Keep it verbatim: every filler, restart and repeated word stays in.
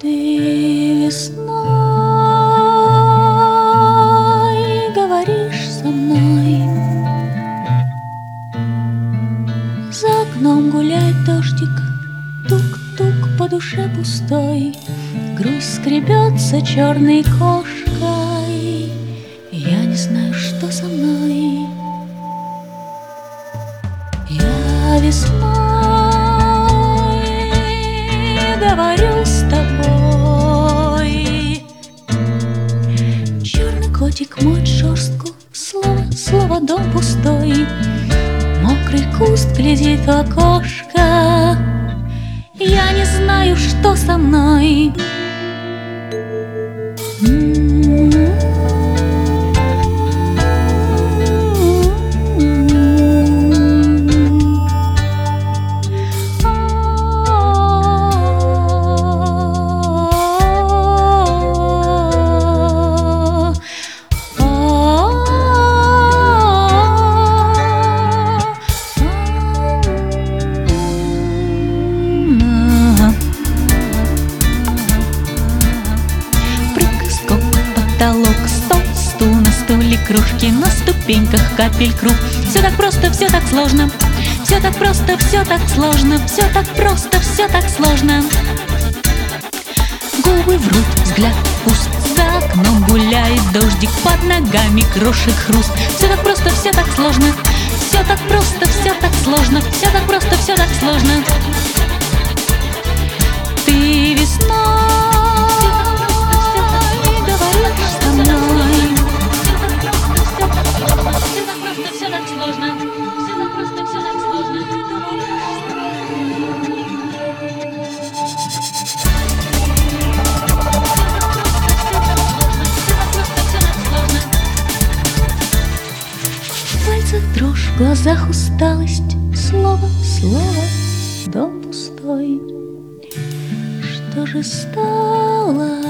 Ты весной говоришь со мной, за окном гуляет дождик, тук-тук по душе пустой, грусть скребется черной кошкой, и я не знаю, что со мной. Я весной говорю с тобой, черный котик моет шерстку, слово, слово дом пустой, мокрый куст глядит в окошко, я не знаю, что со мной. Потолок, стол, стул, на стуле кружки, на ступеньках капель круг. Все так просто, все так сложно, все так просто, все так сложно, все так просто, все так сложно. Губы врут, взгляд пуст, за окном гуляет дождик, под ногами крошек хруст. Все так просто, все так сложно, все так просто, все так сложно, все так просто, все так сложно. Ты весной дрожь, в глазах усталость, слово, слово, дом пустой. Что же стало